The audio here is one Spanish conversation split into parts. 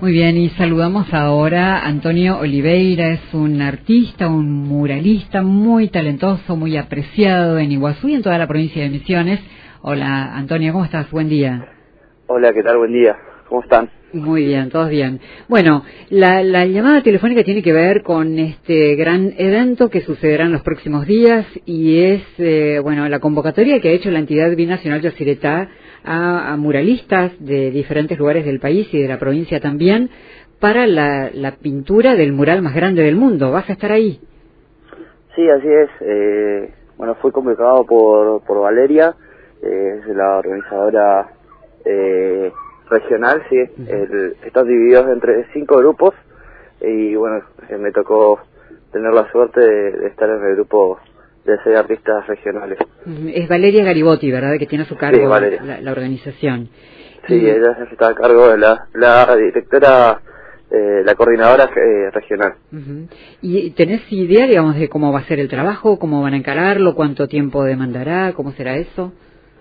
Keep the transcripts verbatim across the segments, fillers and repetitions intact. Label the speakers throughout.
Speaker 1: Muy bien, y saludamos ahora a Antonio Oliveira. Es un artista, un muralista muy talentoso, muy apreciado en Iguazú y en toda la provincia de Misiones. Hola, Antonio, ¿cómo estás? Buen día.
Speaker 2: Hola, ¿qué tal? Buen día. ¿Cómo están?
Speaker 1: Muy bien, todos bien. Bueno, la, la llamada telefónica tiene que ver con este gran evento que sucederá en los próximos días y es, eh, bueno, la convocatoria que ha hecho la entidad binacional Yacyretá a, a muralistas de diferentes lugares del país y de la provincia también para la, la pintura del mural más grande del mundo. ¿Vas a estar ahí?
Speaker 2: Sí, así es. Eh, bueno, fui convocado por, por Valeria, eh, es la organizadora eh, regional, sí. Uh-huh. El, están divididos entre cinco grupos y bueno, eh, me tocó tener la suerte de, de estar en el grupo de seis artistas regionales.
Speaker 1: Es Valeria Garibotti, ¿verdad? Que tiene a su cargo
Speaker 2: sí,
Speaker 1: la, la organización.
Speaker 2: Sí,
Speaker 1: y...
Speaker 2: ella está a cargo de la, la directora, eh, la coordinadora eh, regional.
Speaker 1: Uh-huh. ¿Y tenés idea, digamos, de cómo va a ser el trabajo, cómo van a encararlo, cuánto tiempo demandará, cómo será eso?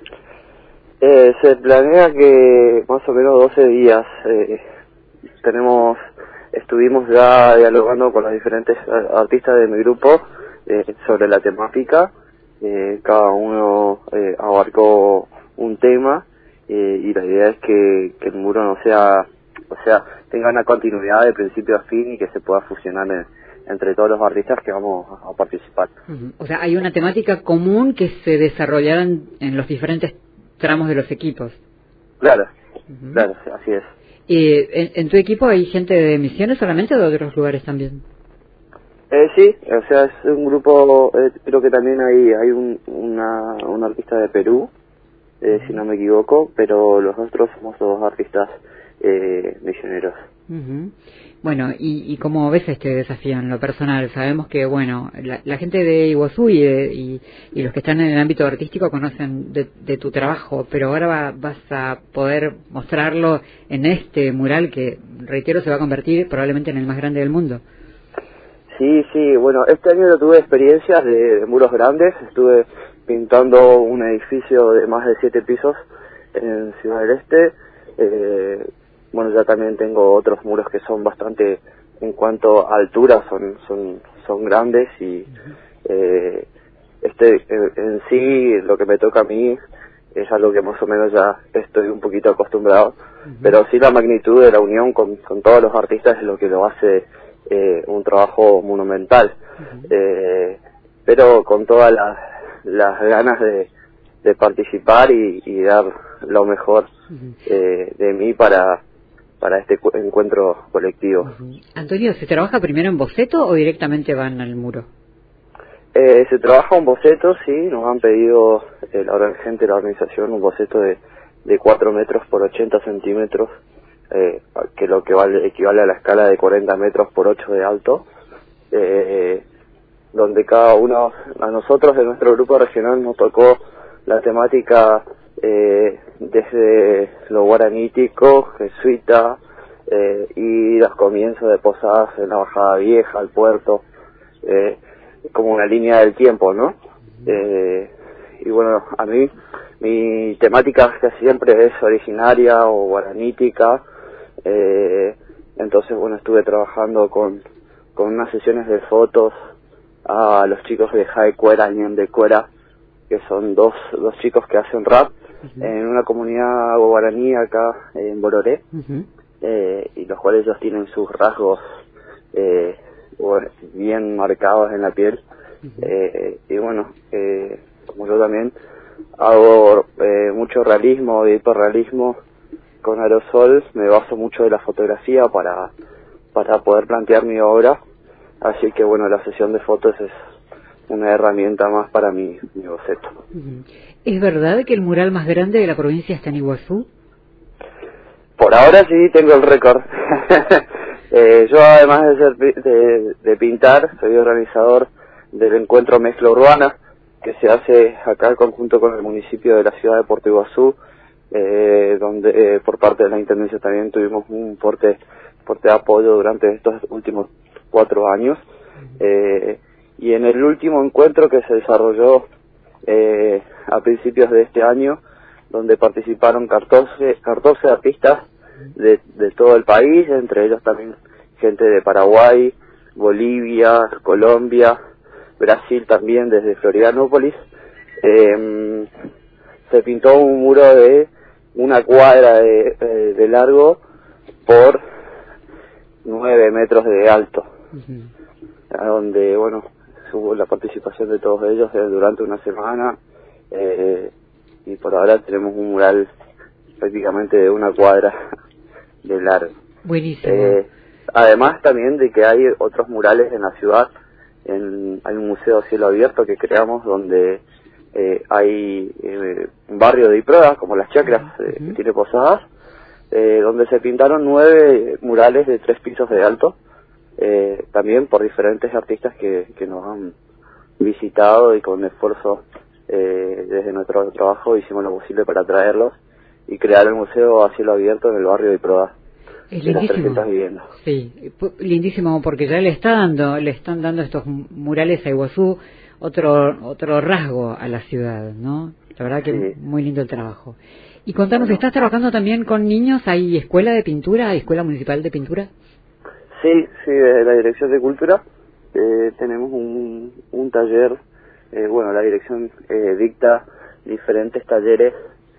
Speaker 2: Eh, se planea que más o menos doce días. Eh, tenemos, estuvimos ya dialogando con los diferentes artistas de mi grupo eh, sobre la temática. Eh, cada uno eh, abarcó un tema eh, y la idea es que, que el muro no sea, o sea, tenga una continuidad de principio a fin y que se pueda fusionar en, entre todos los artistas que vamos a participar.
Speaker 1: Uh-huh. O sea, hay una temática común que se desarrollará en, en los diferentes tramos de los equipos.
Speaker 2: Claro,
Speaker 1: uh-huh.
Speaker 2: claro, así es.
Speaker 1: Eh, ¿en, ¿En tu equipo hay gente de Misiones solamente o de otros lugares también?
Speaker 2: Eh, sí, o sea, es un grupo, eh, creo que también hay hay un, una, un artista de Perú, eh, uh-huh. si no me equivoco, pero los otros somos dos artistas eh, misioneros.
Speaker 1: Uh-huh. Bueno, ¿y, y cómo ves este desafío en lo personal? Sabemos que, bueno, la, la gente de Iguazú y, de, y, y los que están en el ámbito artístico conocen de, de tu trabajo, pero ahora va, vas a poder mostrarlo en este mural que, reitero, se va a convertir probablemente en el más grande del mundo.
Speaker 2: Sí, sí, bueno, este año yo tuve experiencias de, de muros grandes, estuve pintando un edificio de más de siete pisos en Ciudad del Este. eh, Bueno, ya también tengo otros muros que son bastante, en cuanto a altura, son son son grandes y eh, este eh, en sí, lo que me toca a mí es algo que más o menos ya estoy un poquito acostumbrado, uh-huh. pero sí la magnitud de la unión con, con todos los artistas es lo que lo hace eh, un trabajo monumental, uh-huh. eh, pero con todas las, las ganas de, de participar y, y dar lo mejor uh-huh. eh, de mí para para este encuentro colectivo.
Speaker 1: Uh-huh. Antonio, ¿se trabaja primero en boceto o directamente van al muro?
Speaker 2: Eh, se trabaja un boceto, sí, nos han pedido eh, la gente de la organización un boceto de, de cuatro metros por ochenta centímetros, eh, que lo que vale, equivale a la escala de cuarenta metros por ocho de alto, eh, donde cada uno, a nosotros de nuestro grupo regional nos tocó la temática Eh, desde lo guaranítico, jesuita, eh, y los comienzos de Posadas en la Bajada Vieja, al puerto, eh, como una línea del tiempo, ¿no? Eh, y bueno, a mí, mi temática que siempre es originaria o guaranítica, eh, entonces bueno, estuve trabajando con, con unas sesiones de fotos a los chicos de Jai Cuera, Ñen de Cuera, que son dos, dos chicos que hacen rap, uh-huh. en una comunidad guaraní acá en Bororé, uh-huh. eh, y los cuales ellos tienen sus rasgos eh, bien marcados en la piel, uh-huh. eh, y bueno, eh, como yo también hago eh, mucho realismo, de hiperrealismo con aerosol, me baso mucho de la fotografía para, para poder plantear mi obra, así que bueno, la sesión de fotos es una herramienta más para mi, mi boceto.
Speaker 1: ¿Es verdad que el mural más grande de la provincia está en Iguazú?
Speaker 2: Por ahora sí tengo el récord. eh, yo además de, ser, de, de pintar, soy organizador del encuentro Mezcla Urbana, que se hace acá en conjunto con el municipio de la ciudad de Puerto Iguazú, eh, donde eh, por parte de la Intendencia también tuvimos un fuerte, fuerte apoyo durante estos últimos cuatro años. Eh, Y en el último encuentro que se desarrolló eh, a principios de este año, donde participaron catorce, catorce artistas de, de todo el país, entre ellos también gente de Paraguay, Bolivia, Colombia, Brasil también, desde Florianópolis. Eh, se pintó un muro de una cuadra de, eh, de largo por nueve metros de alto, uh-huh. a donde, bueno, hubo la participación de todos ellos durante una semana, eh, y por ahora tenemos un mural prácticamente de una cuadra de largo.
Speaker 1: Buenísimo.
Speaker 2: Eh, además también de que hay otros murales en la ciudad, en, hay un museo a cielo abierto que creamos donde eh, hay eh, un barrio de Iproda, como las chacras, uh-huh. eh, que tiene Posadas, eh, donde se pintaron nueve murales de tres pisos de alto, eh, también por diferentes artistas que, que nos han visitado, y con esfuerzo eh, desde nuestro trabajo hicimos lo posible para traerlos y crear el museo a cielo abierto en el barrio de Iproda.
Speaker 1: Es lindísimo. Sí, lindísimo, porque ya le está dando, le están dando estos murales a Iguazú otro otro rasgo a la ciudad, ¿no? La verdad que sí. Muy lindo el trabajo. Y contanos, bueno, ¿estás trabajando también con niños? ¿Hay escuela de pintura? ¿Hay escuela municipal de pintura?
Speaker 2: Sí, sí, desde la Dirección de Cultura eh, tenemos un, un taller, eh, bueno, la dirección eh, dicta diferentes talleres,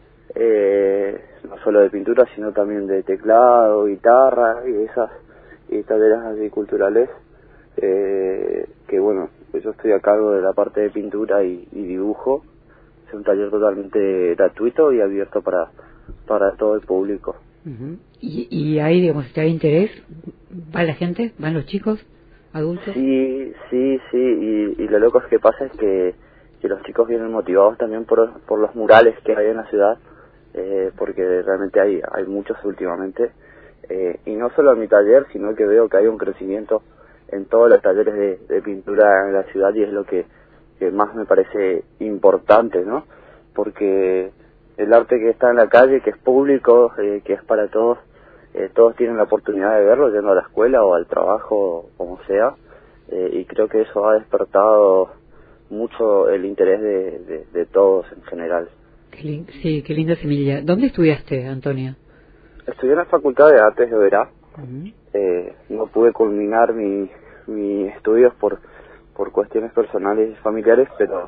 Speaker 2: eh, no solo de pintura, sino también de teclado, guitarra y esas y talleres así culturales, eh, que bueno, pues yo estoy a cargo de la parte de pintura y, y dibujo. Es un taller totalmente gratuito y abierto para para todo el público.
Speaker 1: Uh-huh. ¿Y, y hay, digamos, si hay interés? ¿Va la gente? ¿Van los chicos? ¿Adultos?
Speaker 2: Sí, sí, sí, y, y lo loco es que pasa es que, que los chicos vienen motivados también por, por los murales que hay en la ciudad, eh, porque realmente hay, hay muchos últimamente, eh, y no solo en mi taller, sino que veo que hay un crecimiento en todos los talleres de, de pintura en la ciudad, y es lo que, que más me parece importante, ¿no? Porque el arte que está en la calle, que es público, eh, que es para todos, eh, todos tienen la oportunidad de verlo yendo a la escuela o al trabajo, como sea, eh, y creo que eso ha despertado mucho el interés de, de, de todos en general.
Speaker 1: Qué lin- sí, qué linda semilla. ¿Dónde estudiaste, Antonio?
Speaker 2: Estudié en la Facultad de Artes de Oberá.
Speaker 1: Uh-huh.
Speaker 2: eh, no pude culminar mi, mis estudios por, por cuestiones personales y familiares, pero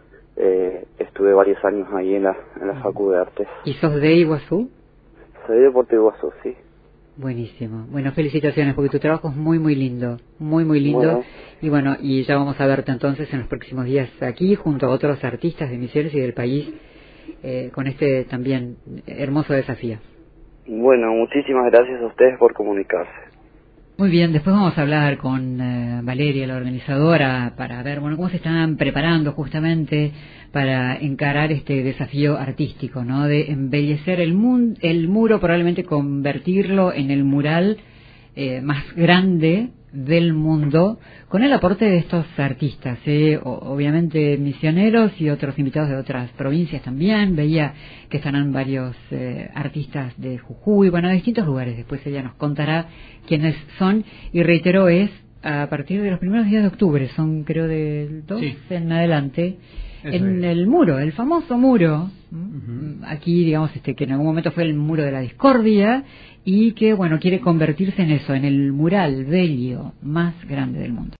Speaker 2: eh, estuve varios años ahí en la, en la uh-huh. Facu de Artes.
Speaker 1: ¿Y sos de Iguazú?
Speaker 2: Soy de Puerto Iguazú, sí.
Speaker 1: Buenísimo. Bueno, felicitaciones, porque tu trabajo es muy, muy lindo, muy, muy lindo. Bueno. Y bueno, y ya vamos a verte entonces en los próximos días aquí, junto a otros artistas de Misiones y del país, eh, con este también hermoso desafío.
Speaker 2: Bueno, muchísimas gracias a ustedes por comunicarse.
Speaker 1: Muy bien, después vamos a hablar con uh, Valeria, la organizadora, para ver, bueno, cómo se están preparando justamente para encarar este desafío artístico, ¿no? De embellecer el, mun- el muro, probablemente convertirlo en el mural eh, más grande del mundo, con el aporte de estos artistas, ¿eh? O, obviamente misioneros y otros invitados de otras provincias también. Veía que estarán varios eh, artistas de Jujuy, bueno, de distintos lugares. Después ella nos contará quiénes son, y reitero, es a partir de los primeros días de octubre, son creo del dos sí. en adelante, eso en es. El muro, el famoso muro, uh-huh. aquí digamos este que en algún momento fue el muro de la discordia, y que bueno, quiere convertirse en eso, en el mural bello más grande del mundo.